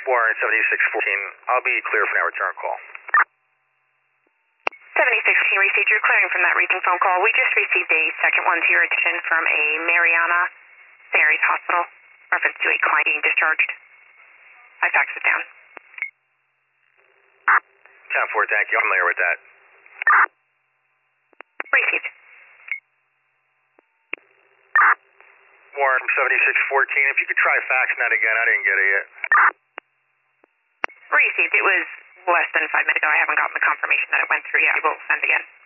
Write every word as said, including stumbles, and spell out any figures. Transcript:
Warren, seventy-six fourteen. I'll be clear for now. Return call. seventy-six fourteen received. You're clearing from that recent phone call. We just received a second one to your attention from a Mariana Saint Mary's Hospital. Reference to a client being discharged. I faxed it down. ten four, thank you. I'm familiar with that. Received. Warren from seventy-six fourteen. If you could try faxing that again, I didn't get it yet. Received. It was less than five minutes ago. I haven't gotten the confirmation that it went through yet. I will send again.